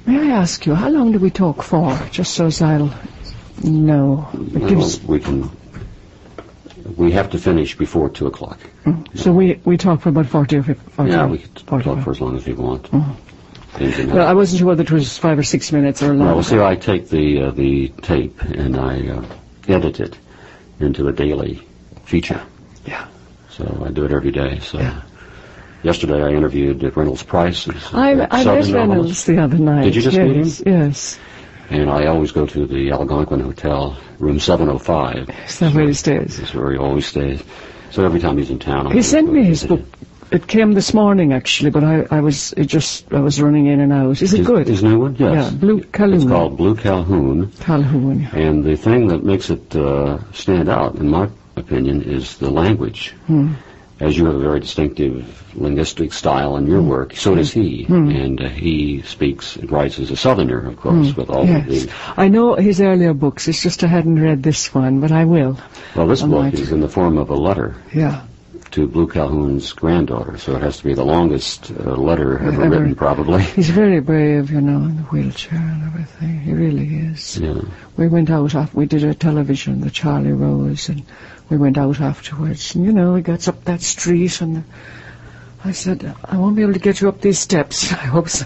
May I ask you, how long do we talk for? Just so as I'll know. We have to finish before 2 o'clock. So we talk for about 40 or 50. Yeah, we can talk for as long as we want. Well, I wasn't sure whether it was 5 or 6 minutes or longer. Well, see, I take the tape and I edit it into a daily feature. Yeah. So I do it every day. So yesterday I interviewed Reynolds Price. I met Reynolds the other night. Did you just meet him? Yes. And I always go to the Algonquin Hotel, room 705. Is that where he stays? That's where he always stays. So every time he's in town, he sent me his book. It came this morning, actually, but I was running in and out. Is it good? His new one? Yes. Yeah, Blue Calhoun. It's called Blue Calhoun. Calhoun, yeah. And the thing that makes it stand out, in my opinion, is the language. As you have a very distinctive linguistic style in your work, so does he. And he speaks and writes as a Southerner, of course, with all of the... I know his earlier books. It's just I hadn't read this one, but I will. Well, this book is in the form of a letter. Yeah. To Blue Calhoun's granddaughter, so it has to be the longest letter ever written, probably. He's very brave, in the wheelchair and everything. He really is. Yeah. We went out after we did a television, the Charlie Rose, and we went out afterwards. And, we got up that street, and I said, I won't be able to get you up these steps. I hope so.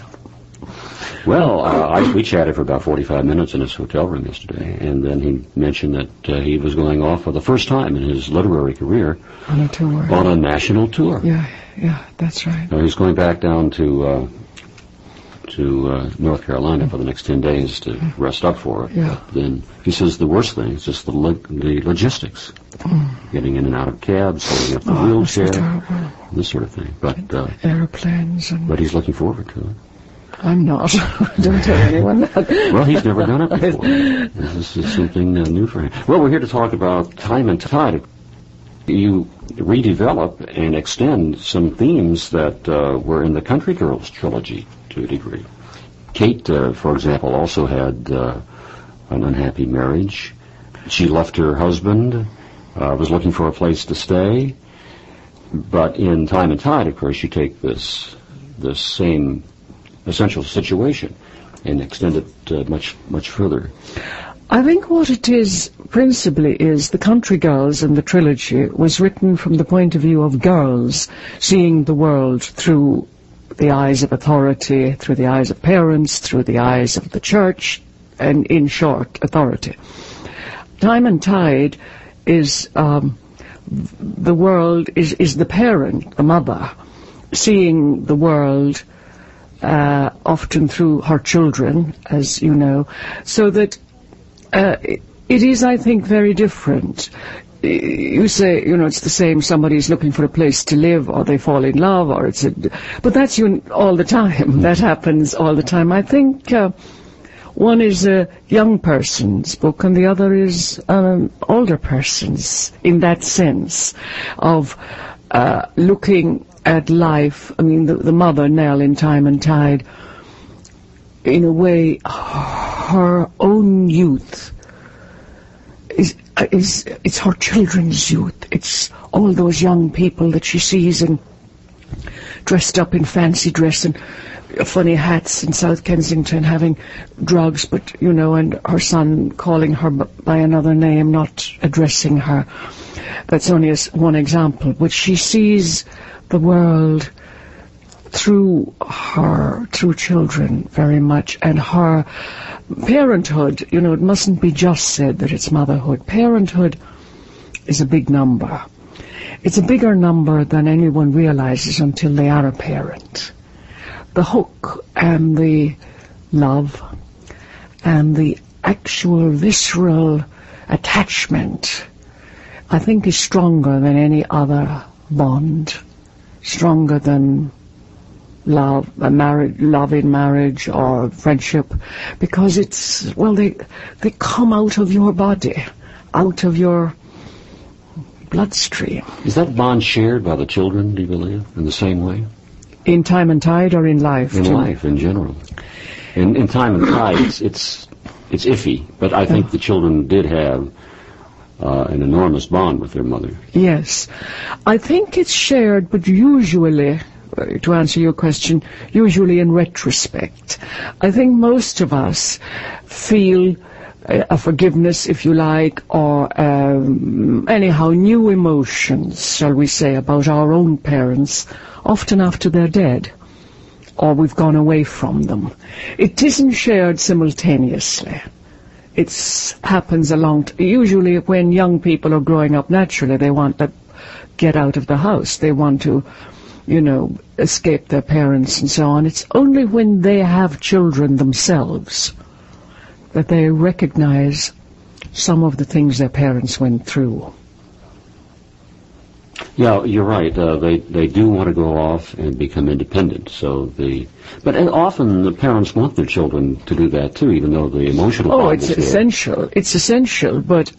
Well, we chatted for about 45 minutes in his hotel room yesterday, and then he mentioned that he was going off for the first time in his literary career on a tour, on a national tour. Yeah, that's right. He's going back down to North Carolina for the next 10 days to rest up for it. Yeah. Then he says the worst thing is just the logistics, getting in and out of cabs, holding up the wheelchair, this sort of thing. But airplanes. But he's looking forward to it. I'm not. Don't tell anyone that. Well, he's never done it before. This is something new for him. Well, we're here to talk about Time and Tide. You redevelop and extend some themes that were in the Country Girls trilogy to a degree. Kate, for example, also had an unhappy marriage. She left her husband, was looking for a place to stay. But in Time and Tide, of course, you take this same essential situation and extend it much further. I think what it is principally is the Country Girls and the trilogy was written from the point of view of girls seeing the world through the eyes of authority, through the eyes of parents, through the eyes of the church, and in short, authority. Time and Tide is the world is the parent, the mother, seeing the world often through her children, as you know, so that it is, I think, very different. You say, it's the same, somebody's looking for a place to live, or they fall in love, or but that's all the time. That happens all the time. I think one is a young person's book, and the other is an older person's, in that sense of looking at life. I mean, the mother, Nell, in Time and Tide, in a way, her own youth it's her children's youth. It's all those young people that she sees and dressed up in fancy dress and funny hats in South Kensington, having drugs, but, and her son calling her by another name, not addressing her. That's only one example. But she sees the world through children very much, and her parenthood, it mustn't be just said that it's motherhood. Parenthood is a big number. It's a bigger number than anyone realizes until they are a parent. The hook and the love and the actual visceral attachment, I think, is stronger than any other bond, stronger than love in marriage or friendship, because they come out of your body, out of your bloodstream. Is that bond shared by the children, do you believe, in the same way? In Time and Tide, or in life? In life, in general. In Time and Tide, it's iffy, but I think the children did have an enormous bond with their mother. Yes. I think it's shared, but usually, to answer your question, usually in retrospect. I think most of us feel a forgiveness, if you like, or anyhow new emotions, shall we say, about our own parents, often after they're dead, or we've gone away from them. It isn't shared simultaneously. It happens usually when young people are growing up naturally, they want to get out of the house. They want to, escape their parents and so on. It's only when they have children themselves that they recognize some of the things their parents went through. Yeah, you're right. They do want to go off and become independent. But often the parents want their children to do that too, even though the emotional. Oh, it's essential. It's essential. But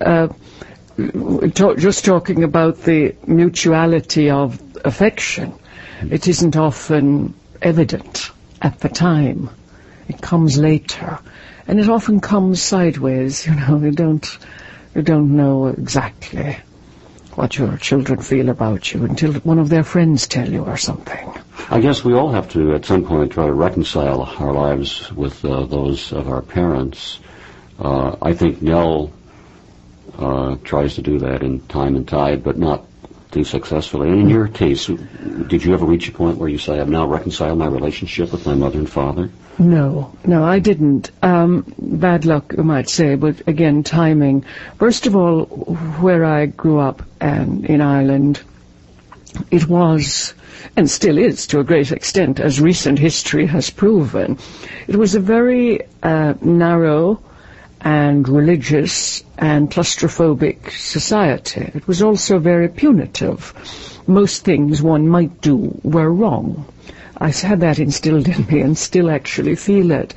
just talking about the mutuality of affection, it isn't often evident at the time. It comes later. And it often comes sideways, you don't know exactly what your children feel about you until one of their friends tell you or something. I guess we all have to, at some point, try to reconcile our lives with those of our parents. I think Nell tries to do that in Time and Tide, but not too successfully. And in your case, did you ever reach a point where you say, I've now reconciled my relationship with my mother and father? No, I didn't. Bad luck, you might say, but again, timing. First of all, where I grew up in Ireland, it was, and still is to a great extent, as recent history has proven, it was a very narrow and religious and claustrophobic society. It was also very punitive. Most things one might do were wrong. I had that instilled in me and still actually feel it.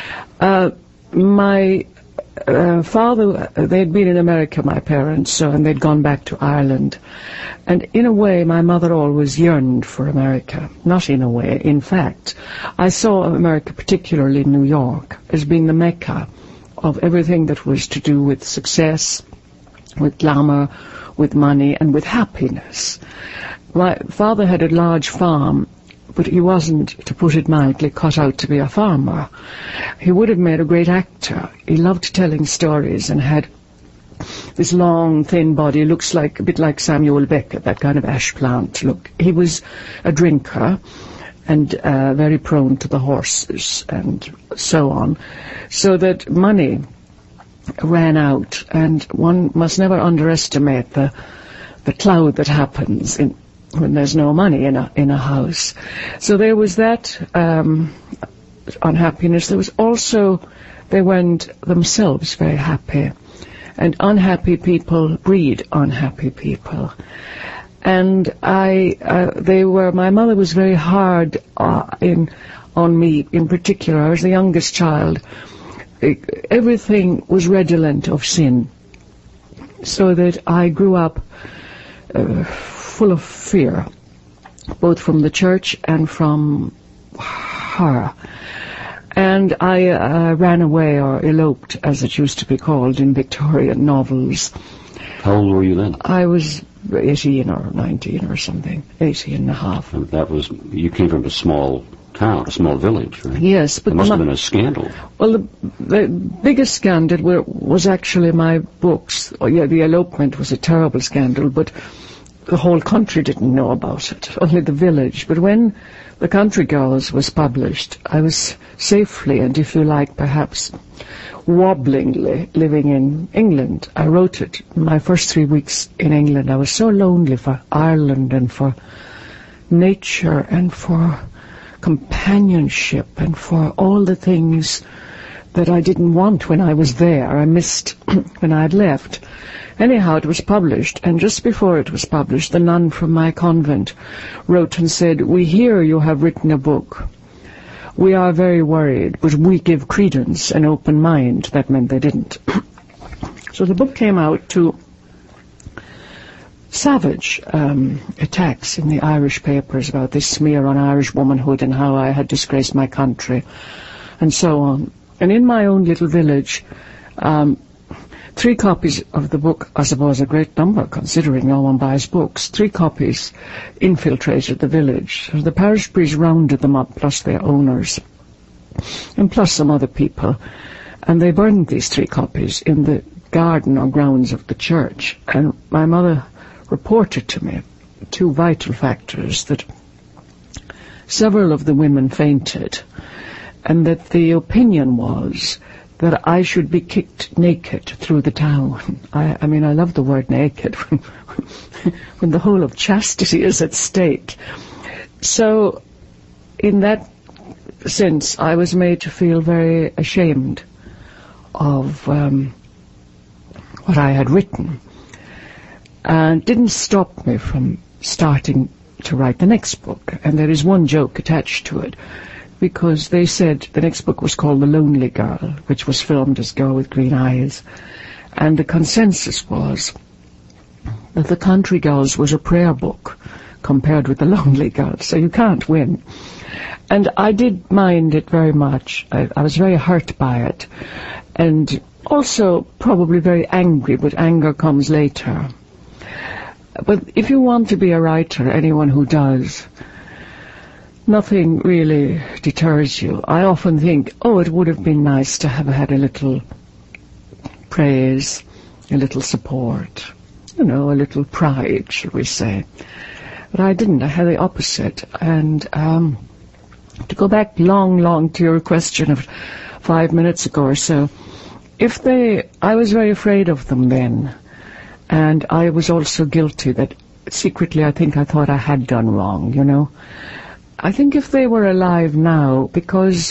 My father, they'd been in America, my parents, and they'd gone back to Ireland. And in a way, my mother always yearned for America. Not in a way, in fact. I saw America, particularly New York, as being the Mecca of everything that was to do with success, with glamour, with money, and with happiness. My father had a large farm, but he wasn't, to put it mildly, cut out to be a farmer. He would have made a great actor. He loved telling stories and had this long, thin body, looks a bit like Samuel Beckett, that kind of ash plant look. He was a drinker and very prone to the horses and so on, so that money ran out, and one must never underestimate the cloud that happens when there's no money in a house. So there was that unhappiness. There was also, they weren't themselves very happy. And unhappy people breed unhappy people. And my mother was very hard on me in particular. I was the youngest child. Everything was redolent of sin. So that I grew up full of fear, both from the church and from her. And I ran away, or eloped, as it used to be called in Victorian novels. How old were you then? I was 18 or 19 or something, 18 and a half. And you came from a small town, a small village, right? Yes, but there must have been a scandal. Well, the biggest scandal was actually my books. Oh, yeah, the elopement was a terrible scandal, but the whole country didn't know about it, only the village. But when The Country Girls was published, I was safely, and if you like, perhaps wobblingly, living in England. I wrote it my first 3 weeks in England. I was so lonely for Ireland and for nature and for companionship and for all the things that I didn't want when I was there. I missed when I had left. Anyhow, it was published, and just before it was published, the nun from my convent wrote and said, "We hear you have written a book. We are very worried, but we give credence and open mind." That meant they didn't. So the book came out to savage attacks in the Irish papers about this smear on Irish womanhood and how I had disgraced my country and so on. And in my own little village, 3 copies of the book, I suppose a great number considering no one buys books, 3 copies infiltrated the village. The parish priest rounded them up, plus their owners, and plus some other people, and they burned these 3 copies in the garden or grounds of the church. And my mother reported to me 2 vital factors: that several of the women fainted, and that the opinion was that I should be kicked naked through the town. I mean, I love the word naked when the whole of chastity is at stake. So, in that sense, I was made to feel very ashamed of what I had written, and didn't stop me from starting to write the next book. And there is one joke attached to it, because they said the next book was called The Lonely Girl, which was filmed as Girl with Green Eyes, and the consensus was that The Country Girls was a prayer book compared with The Lonely Girl, so you can't win. And I did mind it very much. I was very hurt by it, and also probably very angry, but anger comes later. But if you want to be a writer, anyone who does, nothing really deters you. I often think, oh, it would have been nice to have had a little praise, a little support, a little pride, shall we say. But I didn't. I had the opposite. And to go back long to your question of 5 minutes ago or so, I was very afraid of them then, and I was also guilty that secretly I thought I had done wrong, I think if they were alive now, because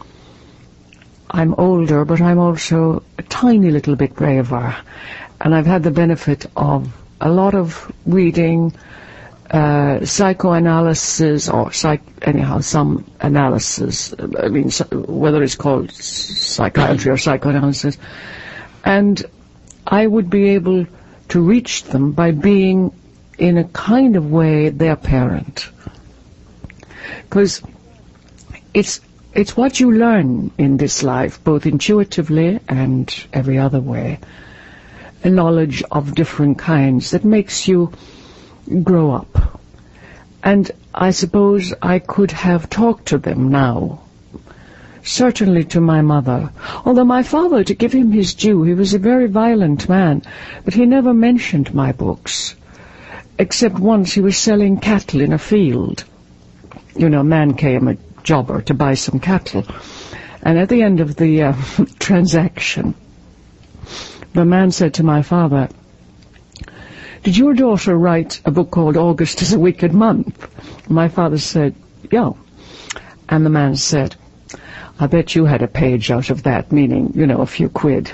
I'm older, but I'm also a tiny little bit braver, and I've had the benefit of a lot of reading, psychoanalysis, or some analysis, whether it's called psychiatry or psychoanalysis, and I would be able to reach them by being, in a kind of way, their parent. Because it's what you learn in this life, both intuitively and every other way, a knowledge of different kinds that makes you grow up. And I suppose I could have talked to them now, certainly to my mother. Although my father, to give him his due, he was a very violent man, but he never mentioned my books, except once he was selling cattle in a field. A man came, a jobber, to buy some cattle. And at the end of the transaction, the man said to my father, "Did your daughter write a book called August is a Wicked Month?" My father said, "Yeah." And the man said, "I bet you had a page out of that," meaning, a few quid,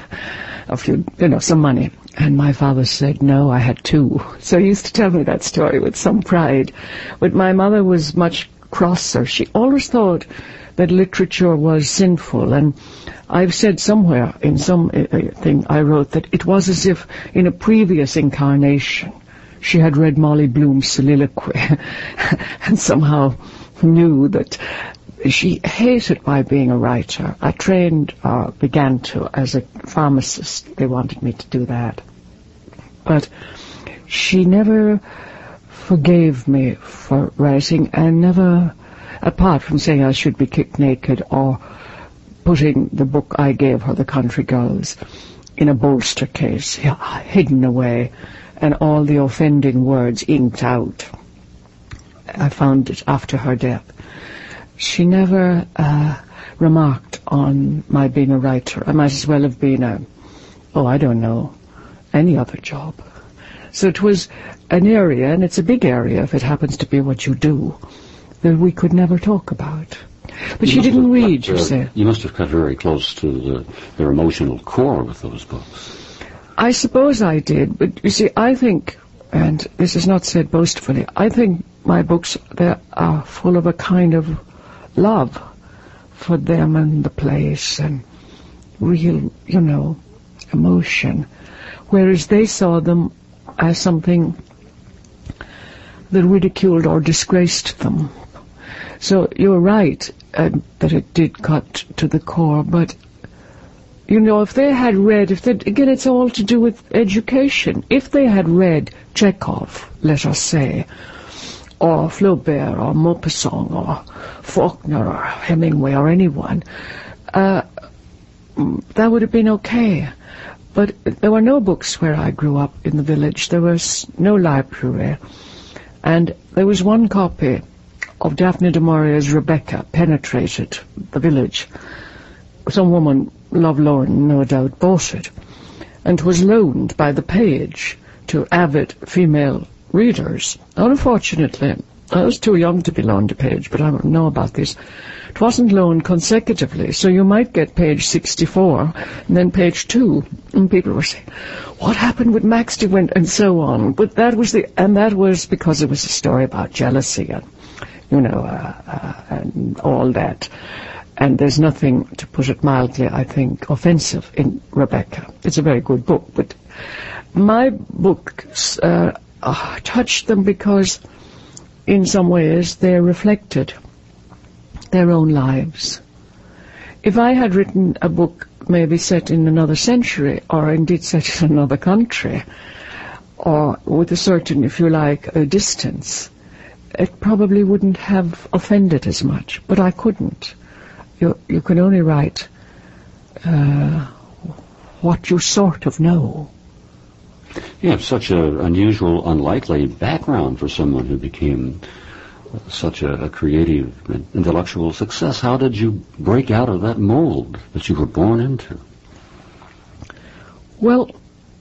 some money. And my father said, "No, I had 2. So he used to tell me that story with some pride. But my mother was much crosser. She always thought that literature was sinful, and I've said somewhere in some thing I wrote that it was as if in a previous incarnation she had read Molly Bloom's soliloquy and somehow knew that she hated my being a writer. I began to, as a pharmacist. They wanted me to do that. But she never forgave me for writing, and never, apart from saying I should be kicked naked or putting the book I gave her, The Country Girls, in a bolster case, hidden away, and all the offending words inked out. I found it after her death. She never remarked on my being a writer. I might as well have been any other job. So it was an area, and it's a big area if it happens to be what you do, that we could never talk about. But she didn't read, you say. You must have cut very close to their emotional core with those books. I suppose I did, but you see, I think, and this is not said boastfully, I think my books, they are full of a kind of love for them and the place, and real, emotion, whereas they saw them as something that ridiculed or disgraced them. So you're right that it did cut to the core, but You know, if they had read, again, it's all to do with education. If they had read Chekhov, let us say, or Flaubert, or Maupassant, or Faulkner, or Hemingway, or anyone, that would have been okay. But there were no books where I grew up in the village. There was no library. And there was one copy of Daphne du Maurier's Rebecca penetrated the village. Some woman, lovelorn, no doubt, bought it, and was loaned by the page to avid female readers. Unfortunately, I was too young to be loaned a page, but I don't know about this. It wasn't loaned consecutively, so you might get page 64, and then page 2, and people were saying, what happened with Max de Wint, and so on. But that was because it was a story about jealousy, and, and all that. And there's nothing, to put it mildly, I think, offensive in Rebecca. It's a very good book, but my books touched them because, in some ways, they reflected their own lives. If I had written a book maybe set in another century, or indeed set in another country, or with a certain, if you like, distance, it probably wouldn't have offended as much, but I couldn't. You can only write what you sort of know. You have such an unusual, unlikely background for someone who became such a creative, intellectual success. How did you break out of that mold that you were born into? Well,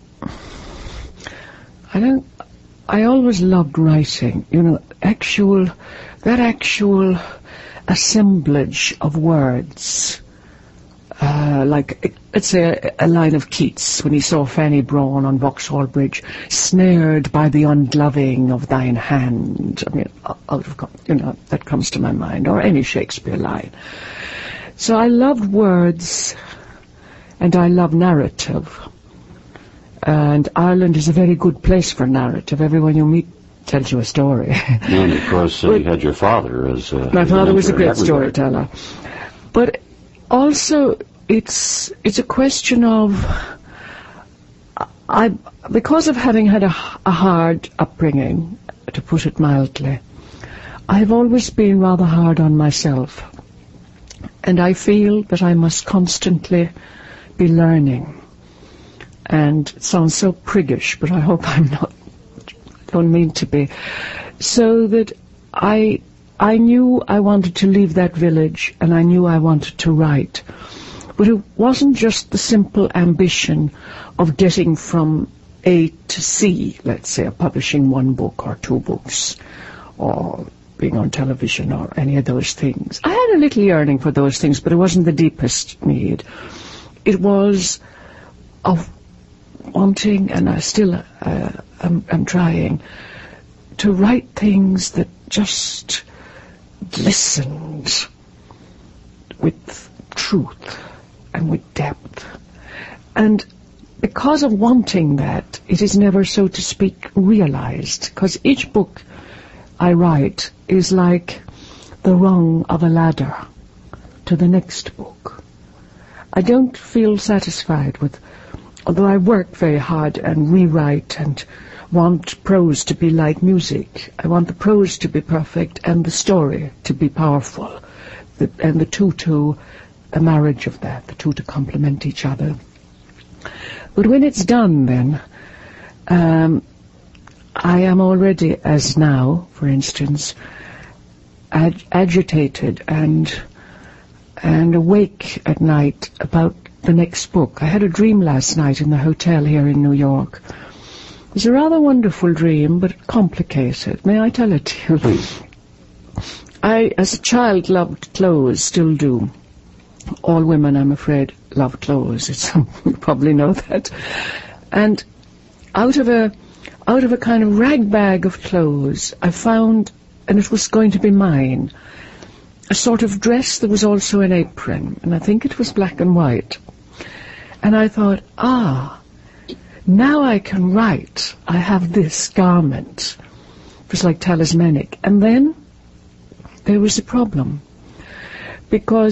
I always loved writing. That actual assemblage of words, like, let's say, a line of Keats when he saw Fanny Brawne on Vauxhall Bridge, snared by the ungloving of thine hand. I mean, that comes to my mind, or any Shakespeare line. So I loved words, and I love narrative. And Ireland is a very good place for narrative. Everyone you meet tells you a story. And of course, you had your father as my father was a great storyteller. But also, it's a question of because of having had a hard upbringing, to put it mildly, I've always been rather hard on myself, and I feel that I must constantly be learning. And it sounds so priggish, but I hope I'm not. Don't mean to be. So that I knew I wanted to leave that village, and I knew I wanted to write. But it wasn't just the simple ambition of getting from A to C, let's say, of publishing one book or two books, or being on television or any of those things. I had a little yearning for those things, but it wasn't the deepest need. It was of wanting, and I still am trying, to write things that just glistened with truth and with depth. And because of wanting that, it is never, so to speak, realized, because each book I write is like the rung of a ladder to the next book. I don't feel satisfied with, although I work very hard and rewrite and want prose to be like music. I want the prose to be perfect and the story to be powerful, and the two to a marriage of that, the two to complement each other. But when it's done, then, I am already, as now, for instance, agitated and awake at night about the next book. I had a dream last night in the hotel here in New York. It was a rather wonderful dream, but complicated. May I tell it to you? Please. I, as a child, loved clothes, still do. All women, I'm afraid, love clothes. You probably know that. And out of a kind of rag bag of clothes, I found, and it was going to be mine, a sort of dress that was also an apron, and I think it was black and white. And I thought, now I can write. I have this garment. It was like talismanic. And then there was a problem, because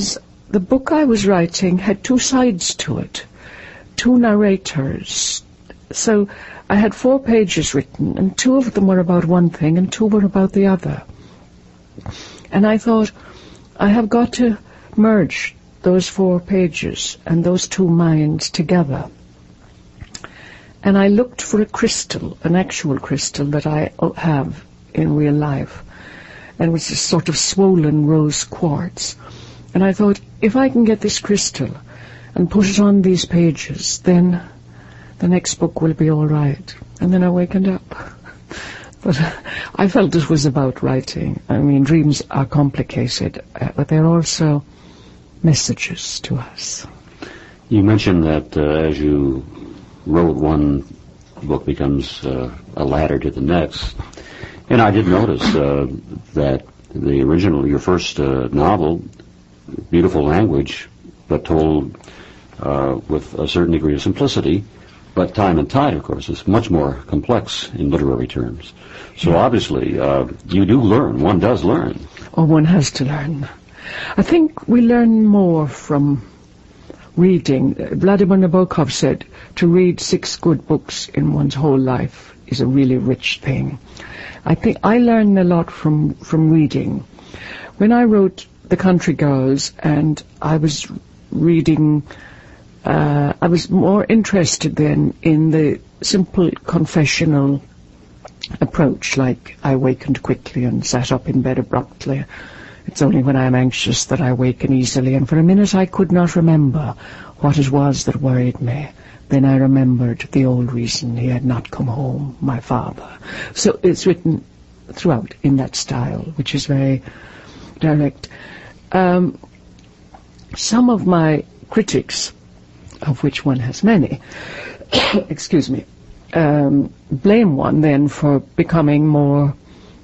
the book I was writing had two sides to it, two narrators. So I had 4 pages written, and 2 of them were about one thing and 2 were about the other. And I thought, I have got to merge those 4 pages and those 2 minds together. And I looked for a crystal, an actual crystal that I have in real life. And it was a sort of swollen rose quartz. And I thought, if I can get this crystal and put it on these pages, then the next book will be all right. And then I wakened up. But I felt it was about writing. I mean, dreams are complicated, but they're also messages to us. You mentioned that as you wrote, one book becomes a ladder to the next. And I did notice that the original, your first novel, beautiful language, but told with a certain degree of simplicity, but Time and Tide, of course, is much more complex in literary terms. So obviously, you do learn. One does learn. Oh, one has to learn. I think we learn more from reading. Vladimir Nabokov said to read 6 good books in one's whole life is a really rich thing. I think I learned a lot from reading. When I wrote The Country Girls, and I was reading, I was more interested then in the simple confessional approach, like I wakened quickly and sat up in bed abruptly. It's only when I am anxious that I waken easily, and for a minute I could not remember what it was that worried me. Then I remembered the old reason he had not come home, my father. So it's written throughout in that style, which is very direct. Some of my critics, of which one has many, excuse me, blame one then for becoming more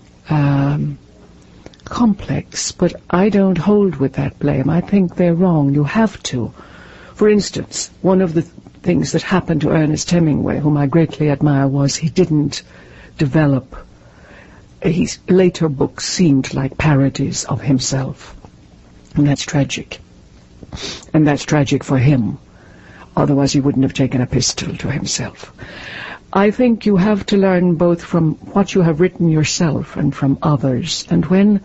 complex, but I don't hold with that blame. I think they're wrong. You have to. For instance, one of the things that happened to Ernest Hemingway, whom I greatly admire, was he didn't develop. His later books seemed like parodies of himself, and that's tragic. And that's tragic for him. Otherwise he wouldn't have taken a pistol to himself. I think you have to learn both from what you have written yourself and from others. And when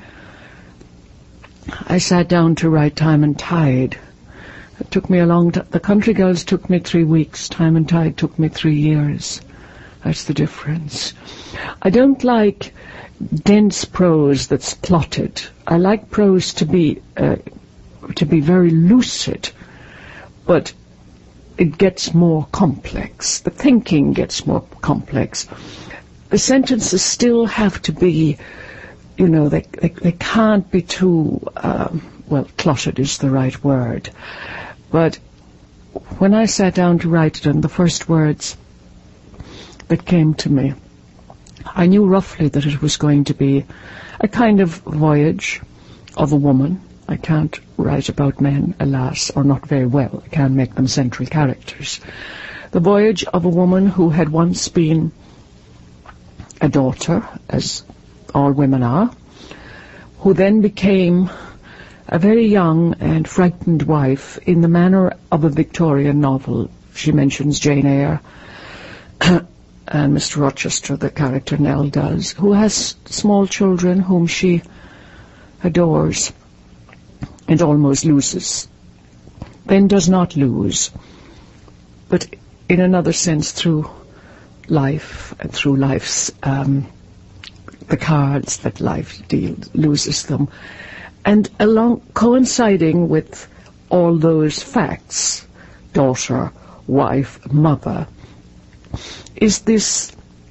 I sat down to write Time and Tide, it took me a long time. The Country Girls took me 3 weeks. Time and Tide took me 3 years. That's the difference. I don't like dense prose that's plotted. I like prose to be very lucid, but it gets more complex. The thinking gets more complex. The sentences still have to be, they can't be too, cluttered is the right word. But when I sat down to write it, and the first words that came to me, I knew roughly that it was going to be a kind of voyage of a woman. I can't write about men, alas, or not very well. I can't make them central characters. The voyage of a woman who had once been a daughter, as all women are, who then became a very young and frightened wife in the manner of a Victorian novel. She mentions Jane Eyre, and Mr. Rochester, the character Nell does, who has small children whom she adores and almost loses, then does not lose, but in another sense through life and through life's the cards that life deals, loses them. And along coinciding with all those facts, daughter, wife, mother, is this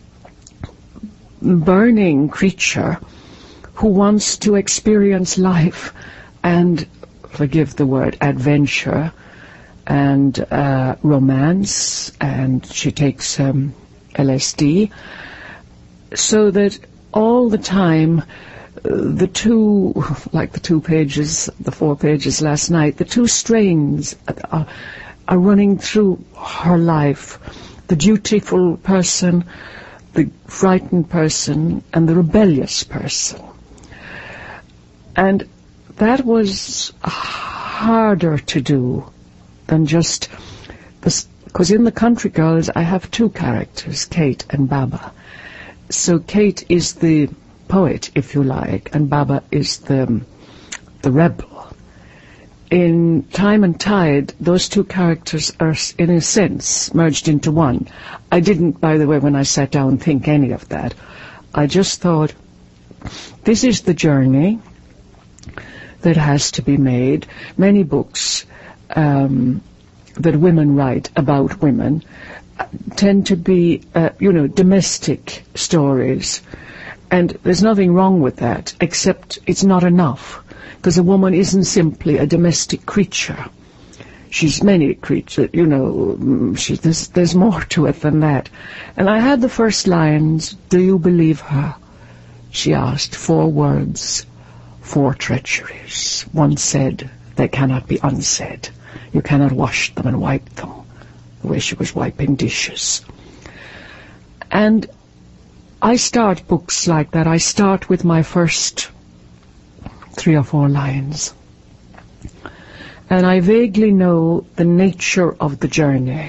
burning creature who wants to experience life and, forgive the word, adventure and romance, and she takes LSD, so that all the time the 2 pages, the 4 pages last night, the 2 strains are running through her life. The dutiful person, the frightened person, and the rebellious person. And that was harder to do than just this, because in the Country Girls I have two characters, Kate and Baba. So Kate is the poet, if you like, and Baba is the rebel. In Time and Tide, those two characters are, in a sense, merged into one. I didn't, by the way, when I sat down, think any of that. I just thought, this is the journey that has to be made. Many books that women write about women tend to be, domestic stories. And there's nothing wrong with that, except it's not enough. Because a woman isn't simply a domestic creature. She's many creatures, there's more to it than that. And I had the first lines, "Do you believe her?" She asked, 4 words, 4 treacheries. One said, "They cannot be unsaid. You cannot wash them and wipe them," the way she was wiping dishes. And I start books like that. I start with my first 3 or 4 lines. And I vaguely know the nature of the journey.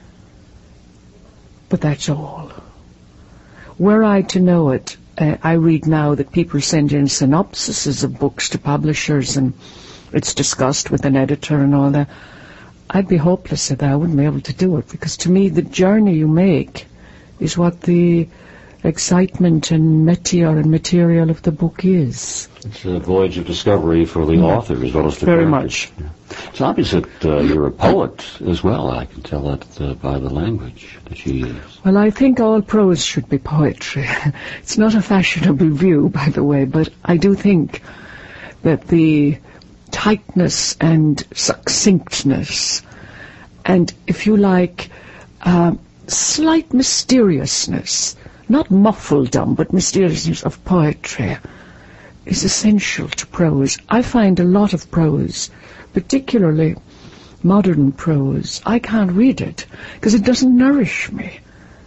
But that's all. Were I to know it, I read now that people send in synopsises of books to publishers and it's discussed with an editor and all that. I'd be hopeless at that. I wouldn't be able to do it, because to me the journey you make is what the excitement and material of the book is. It's a voyage of discovery for the author as well as the Very characters. much. It's obvious that you're a poet as well. I can tell that by the language that you use. Well, I think all prose should be poetry. It's not a fashionable view, by the way, but I do think that the tightness and succinctness and, if you like, slight mysteriousness, not muffledom, but mysteriousness of poetry, is essential to prose. I find a lot of prose, particularly modern prose, I can't read it because it doesn't nourish me.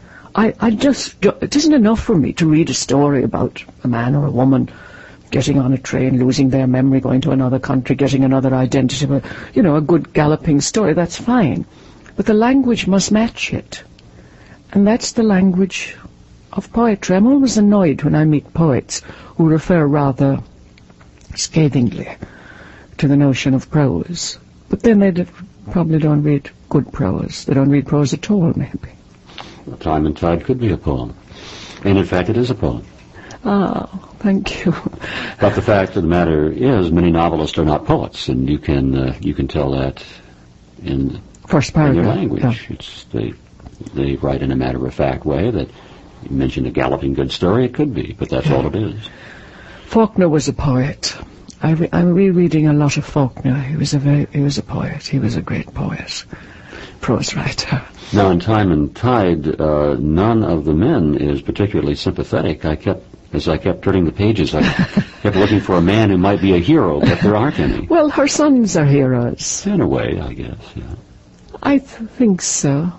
It isn't enough for me to read a story about a man or a woman getting on a train, losing their memory, going to another country, getting another identity, a good galloping story, that's fine. But the language must match it. And that's the language of poetry. I'm always annoyed when I meet poets who refer rather scathingly to the notion of prose. But then they probably don't read good prose. They don't read prose at all, maybe. Time and Tide could be a poem. And in fact, it is a poem. Oh, thank you. But the fact of the matter is, many novelists are not poets, and you can tell that in First paragraph, your language. Yeah. They write in a matter-of-fact way that you mentioned a galloping good story. It could be, but that's all it is. Faulkner was a poet. I'm rereading a lot of Faulkner. He was a poet. He was a great poet, prose writer. Now, in Time and Tide, none of the men is particularly sympathetic. As I kept turning the pages, I kept looking for a man who might be a hero, but there aren't any. Well, her sons are heroes. In a way, I guess, yeah. I think so.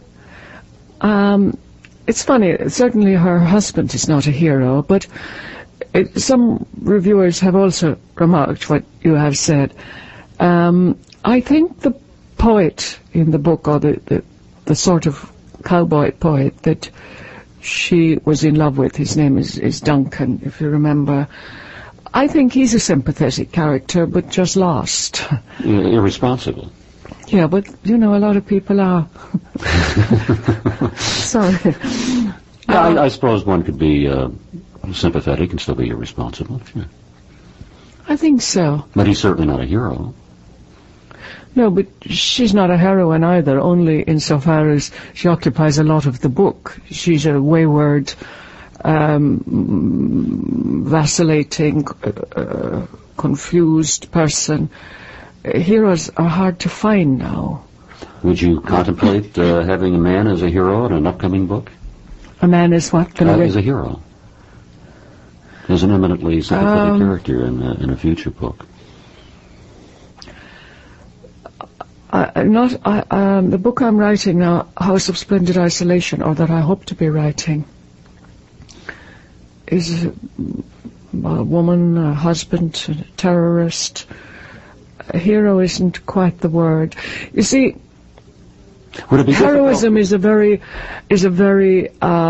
It's funny, certainly her husband is not a hero, but some reviewers have also remarked what you have said. I think the poet in the book, or the sort of cowboy poet that she was in love with, his name is Duncan, if you remember, I think he's a sympathetic character, but just lost. Irresponsible. Yeah, but, a lot of people are. Sorry. I suppose one could be sympathetic and still be irresponsible. Sure. I think so. But he's certainly not a hero. No, but she's not a heroine either, only insofar as she occupies a lot of the book. She's a wayward, vacillating, confused person. Heroes are hard to find now. Would you contemplate having a man as a hero in an upcoming book? A man is what? As a hero. As an eminently sympathetic character in a future book. The book I'm writing now, House of Splendid Isolation, or that I hope to be writing, is a woman, a husband, a terrorist, a hero isn't quite the word. You see, Would it be heroism difficult? is a very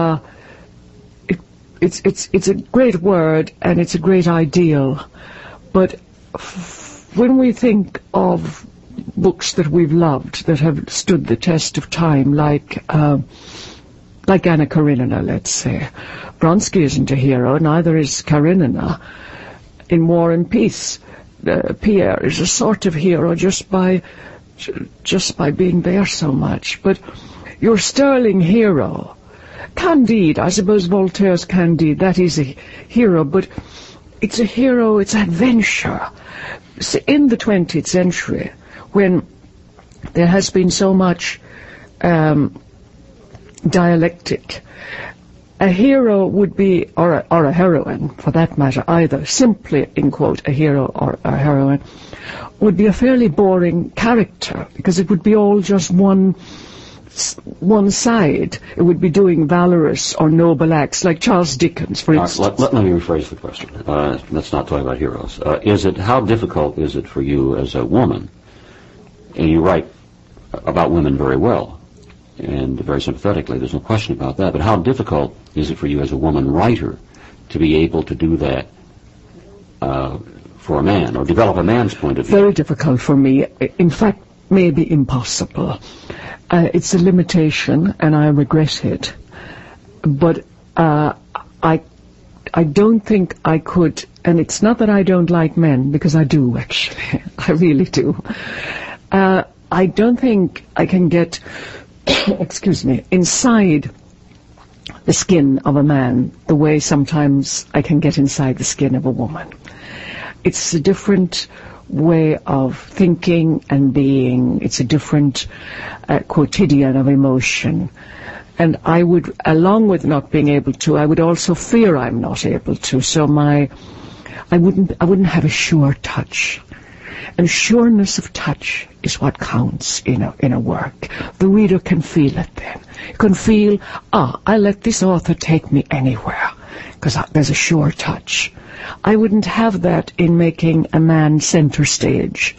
it's a great word, and it's a great ideal, but when we think of books that we've loved that have stood the test of time, like Anna Karenina, let's say, Vronsky isn't a hero, neither is Karenina. In War and Peace, Pierre is a sort of hero just by being there so much. But your sterling hero, Candide, I suppose Voltaire's Candide, that is a hero, but it's a hero, it's adventure. So in the 20th century, when there has been so much dialectic, a hero would be, or a heroine, for that matter, either simply, in quote, a hero or a heroine, would be a fairly boring character, because it would be all just one side. It would be doing valorous or noble acts, like Charles Dickens, for instance. Let me rephrase the question. Let's not talk about heroes. How difficult is it for you as a woman, and you write about women very well, and very sympathetically, there's no question about that, but how difficult is it for you as a woman writer to be able to do that for a man, or develop a man's point of view? Very difficult for me. In fact, maybe impossible. It's a limitation, and I regret it. But I don't think I could, and it's not that I don't like men, because I do, actually. I really do. I don't think I can get excuse me, inside the skin of a man the way sometimes I can get inside the skin of a woman. It's a different way of thinking and being. It's a different quotidian of emotion. And I would, along with not being able to, I would also fear I'm not able to. So I wouldn't have a sure touch. And sureness of touch is what counts in a work. The reader can feel it then. You can feel, I let this author take me anywhere, because there's a sure touch. I wouldn't have that in making a man center stage.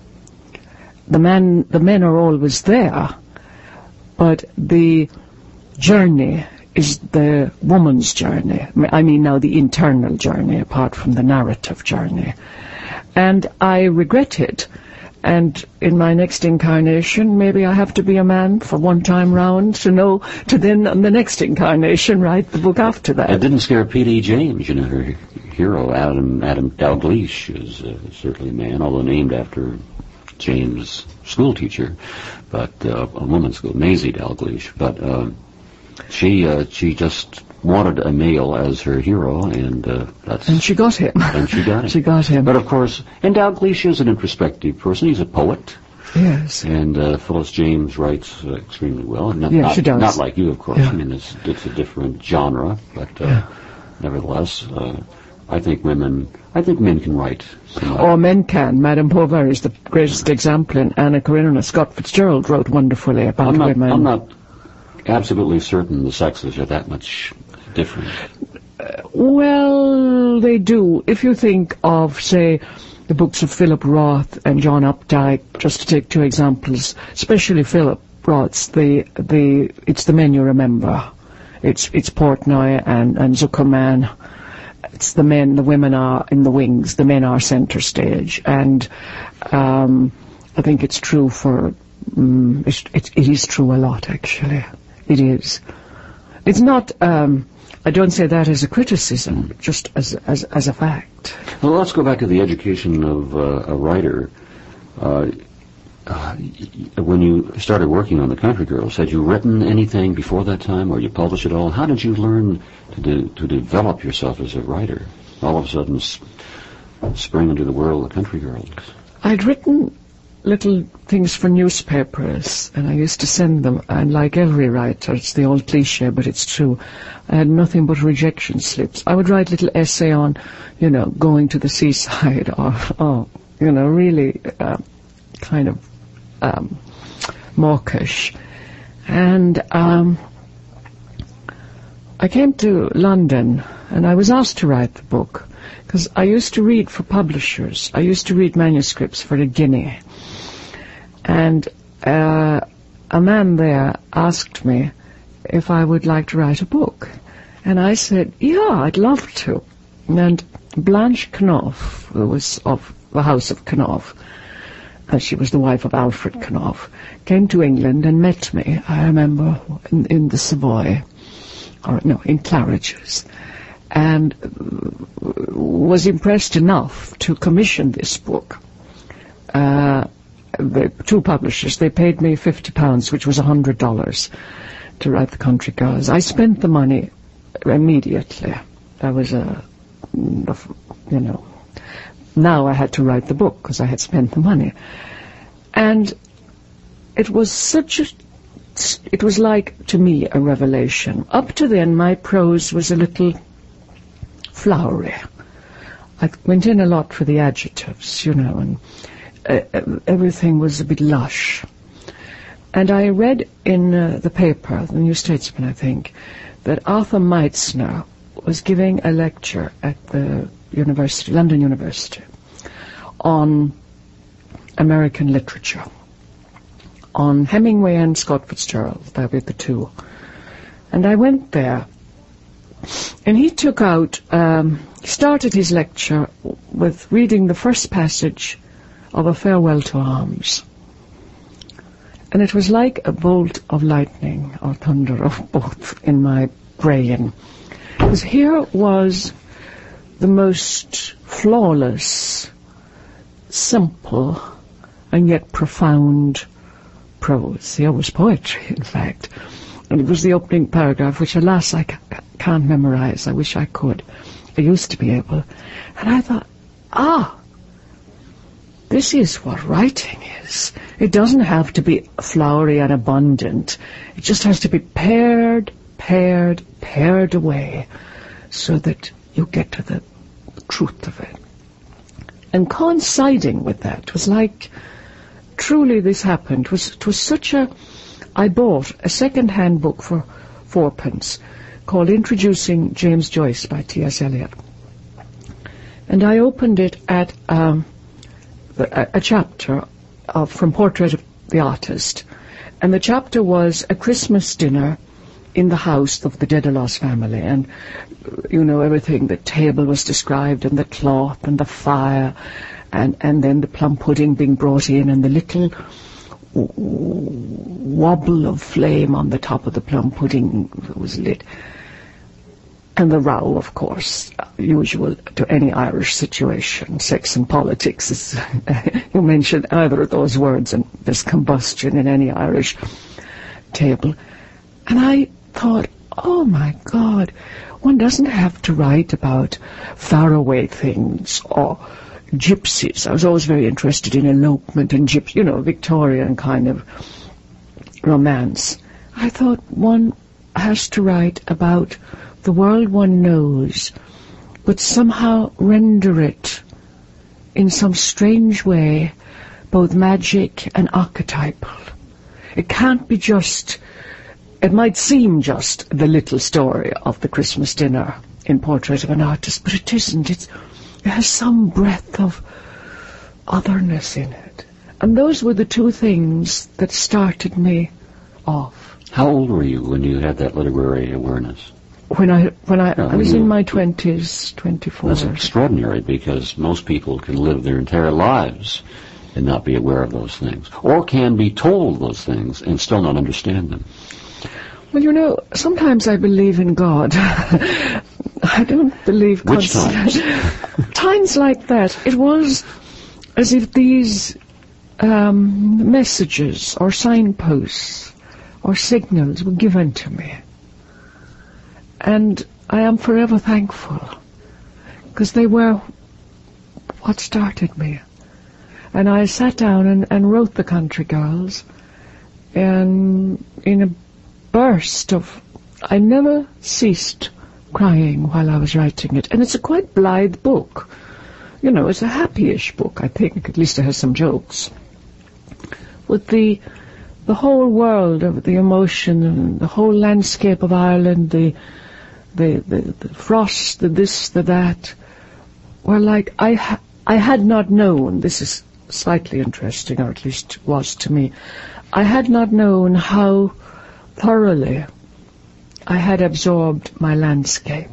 The men are always there, but the journey is the woman's journey. I mean now the internal journey, apart from the narrative journey. And I regret it. And in my next incarnation, maybe I have to be a man for one time round to then, on the next incarnation, write the book after that. It didn't scare P.D. James, her hero, Adam Dalgleish, is certainly a man, although named after James' school teacher, but a woman's school, Maisie Dalgleish. But she just wanted a male as her hero, and she got him. And she got him. She got him. But of course, and Dalgleish is an introspective person. He's a poet. Yes. And Phyllis James writes extremely well. She does. Not like you, of course. Yeah. I mean, it's a different genre, but nevertheless, I think men can write. Or men can. Madame Bovary is the greatest example, and Anna Karenina. Scott Fitzgerald wrote wonderfully about women. I'm not absolutely certain the sexes are that much different. Well, they do. If you think of, say, the books of Philip Roth and John Updike, just to take two examples, especially Philip Roth's, it's the men you remember. It's Portnoy and Zuckerman. It's the men, the women are in the wings, the men are center stage. And I think it's true for, it is true a lot, actually. It is. It's not, I don't say that as a criticism, just as a fact. Well, let's go back to the education of a writer. When you started working on The Country Girls, had you written anything before that time, or you published it all? How did you learn to develop yourself as a writer? All of a sudden, spring into the world of Country Girls. I'd written little things for newspapers, and I used to send them, and like every writer, it's the old cliche, but it's true, I had nothing but rejection slips. I would write little essay on, going to the seaside, or really kind of mawkish. And I came to London And I was asked to write the book, because I used to read for publishers. I used to read manuscripts for a guinea. And a man there asked me if I would like to write a book. And I said, yeah, I'd love to. And Blanche Knopf, who was of the House of Knopf, she was the wife of Alfred Knopf, came to England and met me, I remember, in the Savoy, in Claridge's, and was impressed enough to commission this book. The two publishers, they paid me £50, which was $100, to write The Country Girls. I spent the money immediately. That was now I had to write the book because I had spent the money. And it was it was like, to me, a revelation. Up to then, my prose was a little flowery. I went in a lot for the adjectives, and everything was a bit lush. And I read in the paper, the New Statesman, I think, that Arthur Meitzner was giving a lecture at the university, London University, on American literature, on Hemingway and Scott Fitzgerald. They were the two. And I went there, and he took out, started his lecture with reading the first passage of A Farewell to Arms. And it was like a bolt of lightning or thunder of both in my brain. Because here was the most flawless, simple, and yet profound prose. Here was poetry, in fact. And it was the opening paragraph, which, alas, I can't memorize. I wish I could. I used to be able. And I thought, this is what writing is. It doesn't have to be flowery and abundant. It just has to be pared away so that you get to the truth of it. And coinciding with that was like, truly this happened. It was such I bought a second-hand book for 4p called Introducing James Joyce by T.S. Eliot. And I opened it at a chapter from Portrait of the Artist. And the chapter was a Christmas dinner in the house of the Dedalus family. And, everything, the table was described, and the cloth, and the fire, and then the plum pudding being brought in, and the little wobble of flame on the top of the plum pudding was lit. And the row, of course, usual to any Irish situation. Sex and politics is, you mention either of those words and there's combustion in any Irish table. And I thought, oh my God, one doesn't have to write about faraway things or gypsies. I was always very interested in elopement and Victorian kind of romance. I thought one has to write about the world one knows, but somehow render it in some strange way both magic and archetypal. It can't be it might seem just the little story of the Christmas dinner in Portrait of an Artist, but it isn't. It has some breath of otherness in it. And those were the two things that started me off. How old were you when you had that literary awareness? When I was in my 20s, 24. That's extraordinary, because most people can live their entire lives and not be aware of those things, or can be told those things and still not understand them. Well, sometimes I believe in God. I don't believe... Which times? Times like that. It was as if these messages or signposts or signals were given to me. And I am forever thankful, because they were what started me. And I sat down and wrote The Country Girls, and in a burst of... I never ceased crying while I was writing it. And it's a quite blithe book. It's a happy-ish book, I think. At least it has some jokes. With the whole world of the emotion, and the whole landscape of Ireland, the the frost, the this, the that, were like, I had not known, this is slightly interesting, or at least was to me, I had not known how thoroughly I had absorbed my landscape.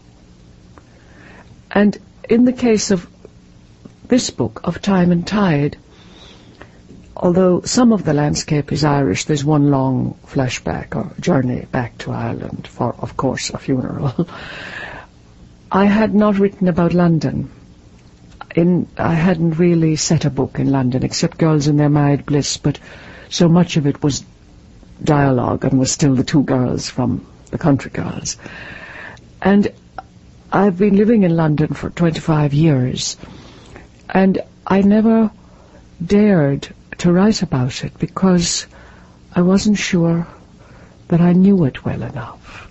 And in the case of this book, of Time and Tide, although some of the landscape is Irish, there's one long flashback or journey back to Ireland for, of course, a funeral. I had not written about London. I hadn't really set a book in London, except Girls in Their Married Bliss, but so much of it was dialogue and was still the two girls from the Country Girls. And I've been living in London for 25 years, and I never dared to write about it because I wasn't sure that I knew it well enough.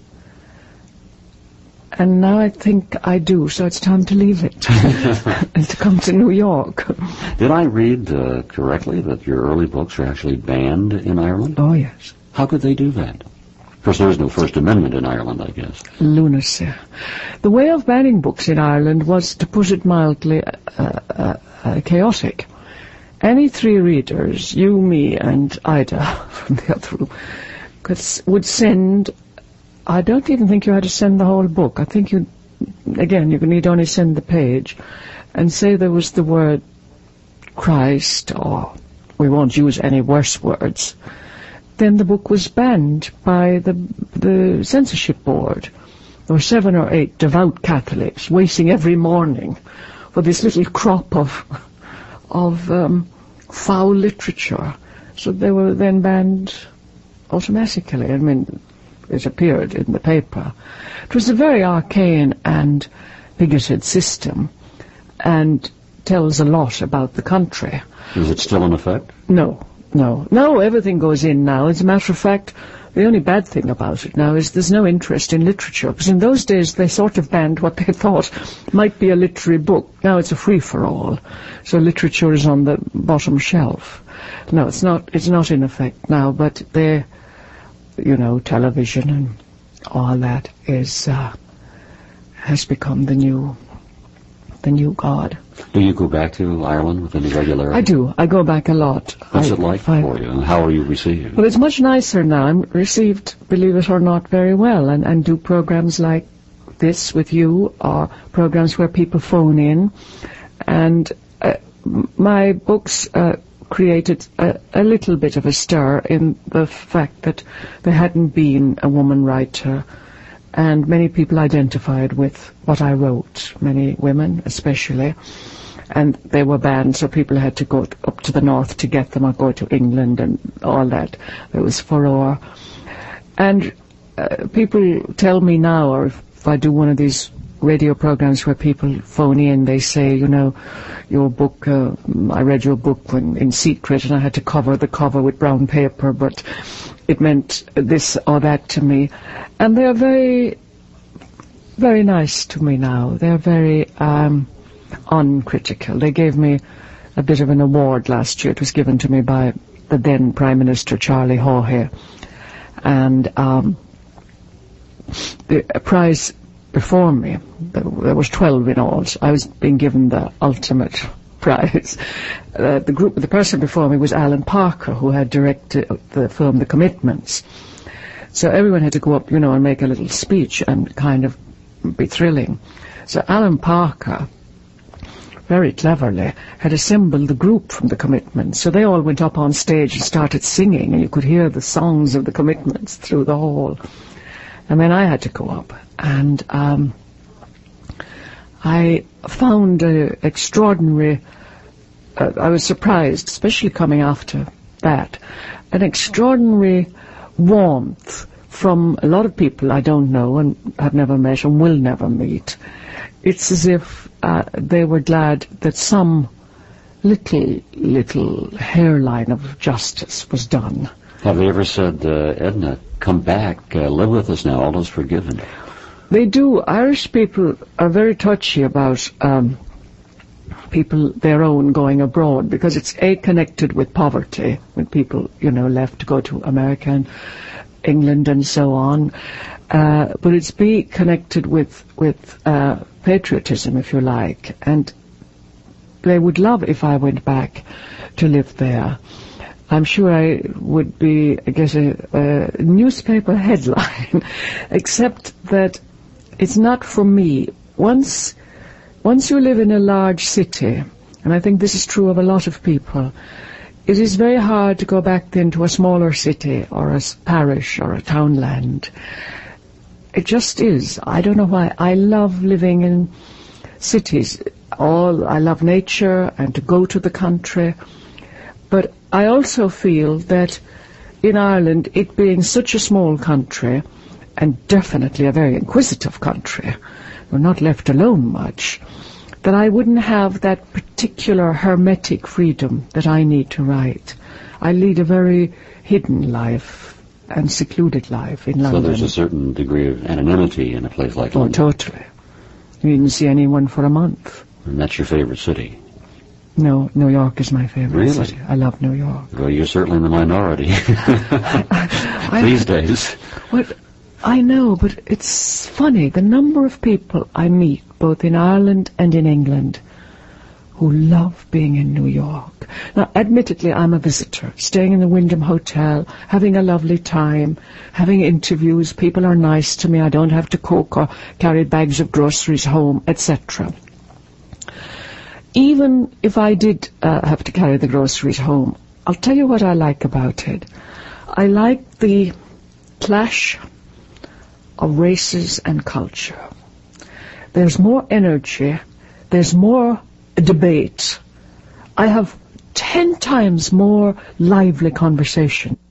And now I think I do, so it's time to leave it and to come to New York. Did I read correctly that your early books were actually banned in Ireland? Oh, yes. How could they do that? Of course, there was no First Amendment in Ireland, I guess. Lunacy. The way of banning books in Ireland was, to put it mildly, chaotic. Any three readers, you, me, and Ida from the other room, would send, I don't even think you had to send the whole book. I think you need only send the page, and say there was the word Christ, or we won't use any worse words. Then the book was banned by the censorship board. There were 7 or 8 devout Catholics waiting every morning for this little crop of foul literature. So they were then banned automatically. I mean, it appeared in the paper. It was a very arcane and bigoted system, and tells a lot about the country. Is it still in effect? No, everything goes in now. As a matter of fact, the only bad thing about it now is there's no interest in literature, because in those days they sort of banned what they thought might be a literary book. Now it's a free-for-all, so literature is on the bottom shelf. No, it's not in effect now, but television and all that has become the new god. Do you go back to Ireland with any regularity? I do. I go back a lot. What's it like for you, and how are you received? Well, it's much nicer now. I'm received, believe it or not, very well, and do programs like this with you, or programs where people phone in. And my books created a little bit of a stir in the fact that there hadn't been a woman writer, and many people identified with what I wrote, many women especially, and they were banned, so people had to go up to the north to get them, or go to England and all that. There was furore. And people tell me now, or if I do one of these radio programs where people phone in, they say, your book, I read your book in secret, and I had to cover the cover with brown paper, but it meant this or that to me. And they're very, very nice to me now. They're very uncritical. They gave me a bit of an award last year. It was given to me by the then Prime Minister, Charlie Haughey. And the prize before me, there was 12 in all, so I was being given the ultimate prize. The person before me was Alan Parker, who had directed the film The Commitments. So everyone had to go up, and make a little speech and kind of be thrilling. So Alan Parker, very cleverly, had assembled the group from The Commitments. So they all went up on stage and started singing, and you could hear the songs of The Commitments through the hall. And then I had to go up, and I found extraordinary, I was surprised, especially coming after that, an extraordinary warmth from a lot of people I don't know and have never met and will never meet. It's as if they were glad that some little hairline of justice was done. Have they ever said, Edna, come back, live with us now, all is forgiven? They do. Irish people are very touchy about people their own going abroad, because it's connected with poverty when people left to go to America, and England and so on, but it's be connected with patriotism, if you like, and they would love if I went back to live there. I'm sure I would get a newspaper headline, except that it's not for me. Once you live in a large city, and I think this is true of a lot of people, it is very hard to go back then to a smaller city or a parish or a townland. It just is. I don't know why. I love living in cities. I love nature and to go to the country. But I also feel that in Ireland, it being such a small country, and definitely a very inquisitive country, we're not left alone much, that I wouldn't have that particular hermetic freedom that I need to write. I lead a very hidden life and secluded life in London. So there's a certain degree of anonymity in a place like London. Oh, totally. You didn't see anyone for a month. And that's your favorite city? No, New York is my favorite city. I love New York. Well, you're certainly in the minority these days. Well, I know, but it's funny. The number of people I meet, both in Ireland and in England, who love being in New York. Now, admittedly, I'm a visitor, staying in the Wyndham Hotel, having a lovely time, having interviews. People are nice to me. I don't have to cook or carry bags of groceries home, etc. Even if I did have to carry the groceries home, I'll tell you what I like about it. I like the clash of races and culture. There's more energy. There's more debate. I have 10 times more lively conversation